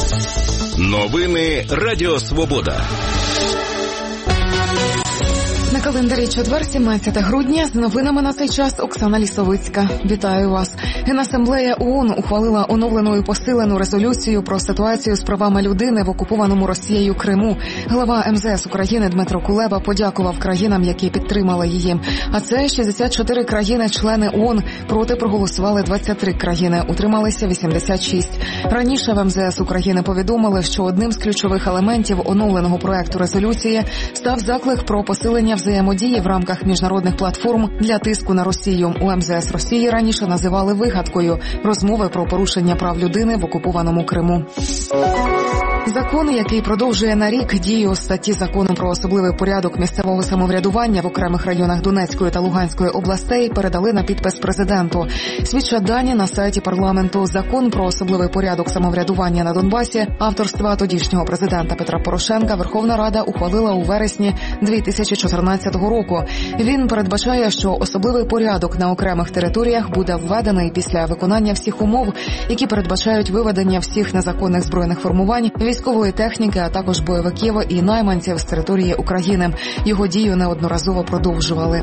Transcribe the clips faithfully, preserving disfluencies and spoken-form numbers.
Новини Радіо Свобода. На календарі четвер, сімнадцяте грудня, з новинами на цей час Оксана Лісовицька. Вітаю вас. Генасамблея ООН ухвалила оновлену і посилену резолюцію про ситуацію з правами людини в окупованому Росією Криму. Глава ем зе ес України Дмитро Кулеба подякував країнам, які підтримали її. А це шістдесят чотири країни-члени ООН, проти проголосували двадцять три країни, утрималися вісімдесят шість. Раніше в ем зе ес України повідомили, що одним з ключових елементів оновленого проекту резолюції став заклик про посилення взаємодії в рамках міжнародних платформ для тиску на Росію. У ем зе ес Росії раніше називали вигадкою розмови про порушення прав людини в окупованому Криму. Закон, який продовжує на рік дію статті Закону про особливий порядок місцевого самоврядування в окремих районах Донецької та Луганської областей, передали на підпис президенту. Свідчать дані на сайті парламенту. Закон про особливий порядок самоврядування на Донбасі авторства тодішнього президента Петра Порошенка Верховна Рада ухвалила у вересні дві тисячі чотирнадцятого року. Він передбачає, що особливий порядок на окремих територіях буде введений після виконання всіх умов, які передбачають виведення всіх незаконних збройних формувань, військової техніки, а також бойовиків і найманців з території України. Його дію неодноразово продовжували.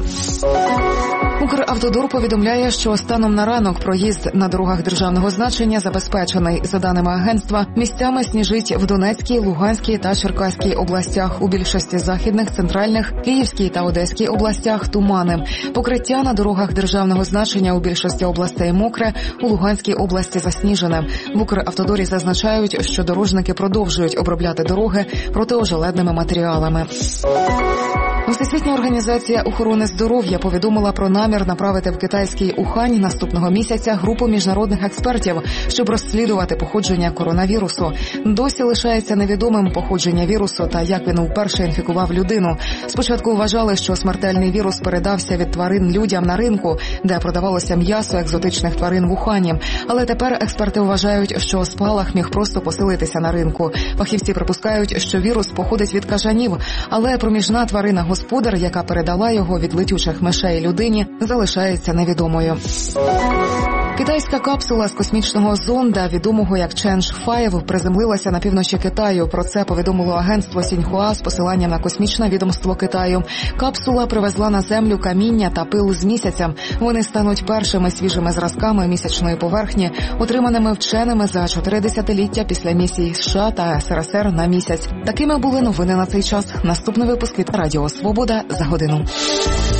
Укравтодор повідомляє, що станом на ранок проїзд на дорогах державного значення забезпечений. За даними агентства, місцями сніжить в Донецькій, Луганській та Черкаській областях. У більшості західних, центральних, Київській та Одеській областях тумани. Покриття на дорогах державного значення у більшості областей мокре, у Луганській області засніжене. В Укравтодорі зазначають, що дорожники продовжують обробляти дороги протиожеледними матеріалами. Всесвітня організація охорони здоров'я повідомила про намір направити в китайський Ухань наступного місяця групу міжнародних експертів, щоб розслідувати походження коронавірусу. Досі лишається невідомим походження вірусу та як він вперше інфікував людину. Спочатку вважали, що смертельний вірус передався від тварин людям на ринку, де продавалося м'ясо екзотичних тварин в Ухані. Але тепер експерти вважають, що спалах міг просто поселитися на ринку. Фахівці припускають, що вірус походить від кажанів, але проміжна тварина господар, яка передала його від летючих мишей людині, залишається невідомою. Китайська капсула з космічного зонда, відомого як Ченж п'ять, приземлилася на півночі Китаю. Про це повідомило агентство Сіньхуа з посиланням на космічне відомство Китаю. Капсула привезла на Землю каміння та пил з місяця. Вони стануть першими свіжими зразками місячної поверхні, отриманими вченими за чотири десятиліття після місій США та ес ер ес ер на місяць. Такими були новини на цей час. Наступний випуск від Радіо Свобода за годину.